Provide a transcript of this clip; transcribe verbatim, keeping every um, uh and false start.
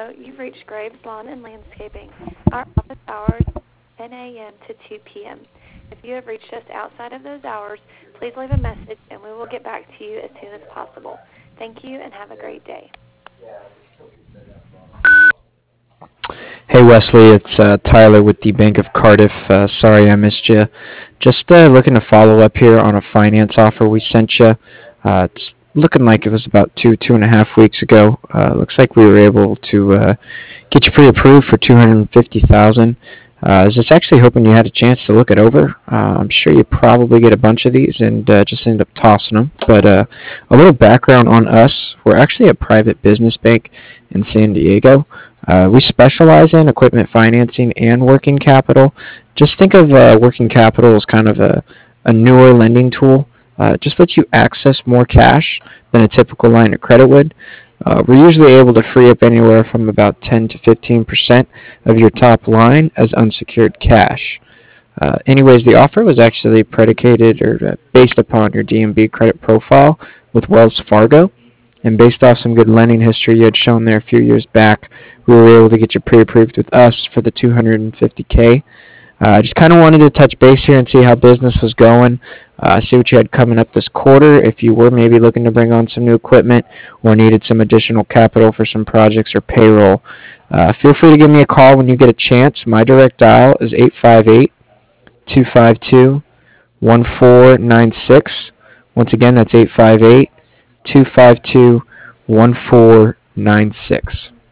Hello, you've reached Graves Lawn and Landscaping. Our office hours are ten a m to two p m If you have reached us outside of those hours, please leave a message and we will get back to you as soon as possible. Thank you and have a great day. Hey Wesley, it's uh, Tyler with the Bank of Cardiff. Uh, sorry I missed you. Just uh, looking to follow up here on a finance offer we sent you. Uh, it's looking like it was about two, two and a half weeks ago. Uh, looks like we were able to uh, get you pre-approved for two hundred fifty thousand dollars. Uh, I was just actually hoping you had a chance to look it over. Uh, I'm sure you probably get a bunch of these and uh, just end up tossing them. But uh, a little background on us. We're actually a private business bank in San Diego. Uh, we specialize in equipment financing and working capital. Just think of uh, working capital as kind of a, a newer lending tool. Uh, just lets you access more cash than a typical line of credit would. Uh, we're usually able to free up anywhere from about ten to fifteen percent of your top line as unsecured cash. Uh, anyways, the offer was actually predicated or uh, based upon your D M B credit profile with Wells Fargo. And based off some good lending history you had shown there a few years back, we were able to get you pre-approved with us for the two hundred fifty K. Uh, I just kind of wanted to touch base here and see how business was going, uh, see what you had coming up this quarter, if you were maybe looking to bring on some new equipment or needed some additional capital for some projects or payroll. Uh, feel free to give me a call when you get a chance. My direct dial is eight five eight, two five two, one four nine six. Once again, that's eight five eight, two five two, one four nine six.